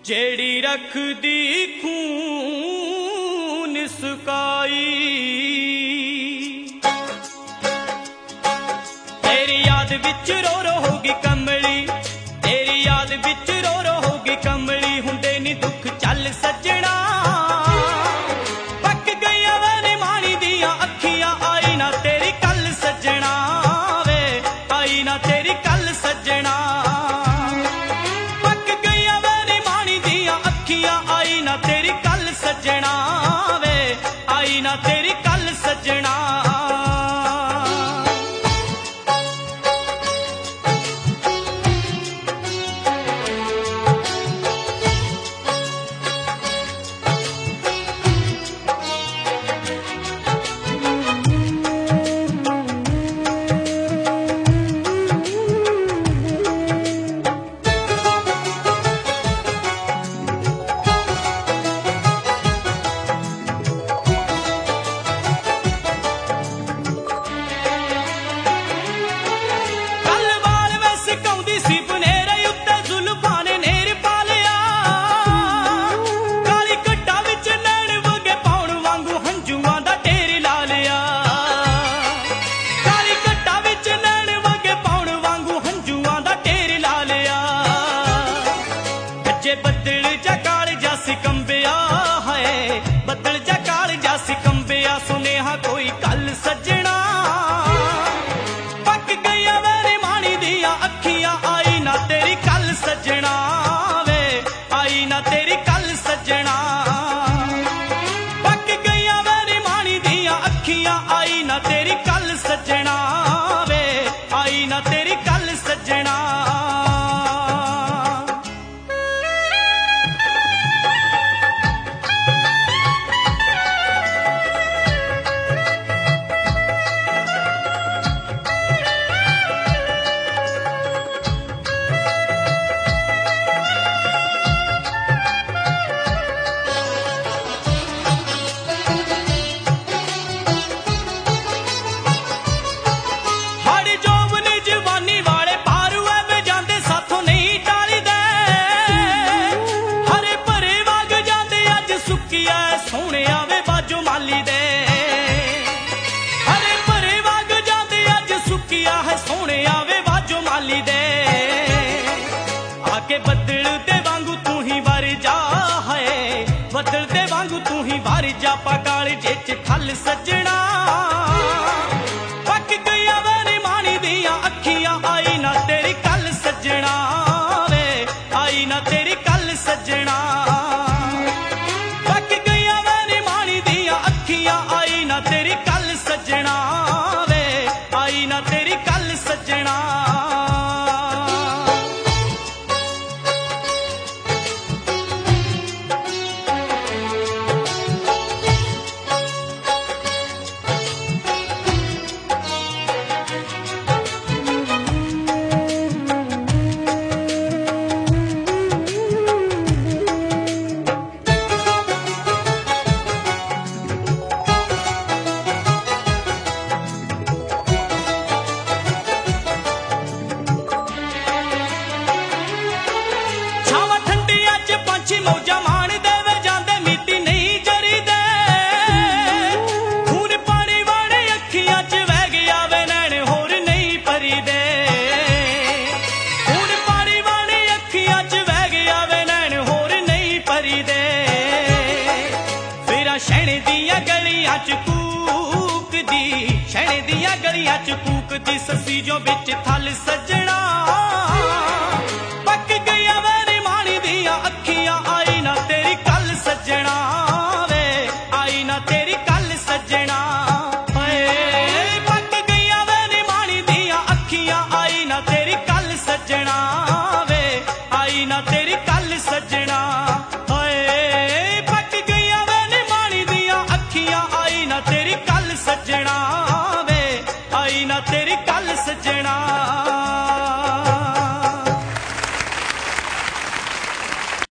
जेड़ी रखदी खून सुकाई। तेरी याद विच रो रो होगी कमली, तेरी याद विच रो रो होगी कमली। हुंदे नी दुख चल सजना, पक गईयां वे माणी दियां अखियां। आई ना तेरी कल सजना वे, आई ना तेरी कल सजना। पक गईयां वे माणी दियां अखियां। आई ना तेरी कल सजना वे, आई ना तेरी कल सजना। बदल जा काल जासी कंबिया है, बदल जा काल जासी कंबिया। सुनेहा कोई कल सजना, पक गईयां वे माणी दियां अखियां। आई ना तेरी कल सजना वे, आई ना तेरी कल सजना। पक गईयां वे माणी दियां अखियां। आई ना तेरी कल सजना वे, आई ना तेरी कल सजना। सोने आवे बाजो माली दे, हरे भरे वग जाते अज सुकिया है। सोने आवे बाजो माली दे, आके बदल दे वांगू तू ही वार जा है, बदल दे वांगू तू ही वार जा। पकाल जेच खल सजना, पक गईयां वे माणी दियां अखियां। आई ना तेरी कल सजना वे, आई ना तेरी कल सजना। आई ना तेरी कल सजना वे, आई ना तेरी कल सजना। मौजा मान देवे जांदे मिट्टी नहीं जरी दे, खून पानी वाले अखियां च वह गया वे नैन होर नहीं भरी दे। खून पानी वाले अखियां च वह गया वे नैन होर नहीं भरी दे। फिर शैण दियां गलियां च कूकदी, शैण दियां गलियां च कूकदी। ससी जो बिच थल सजना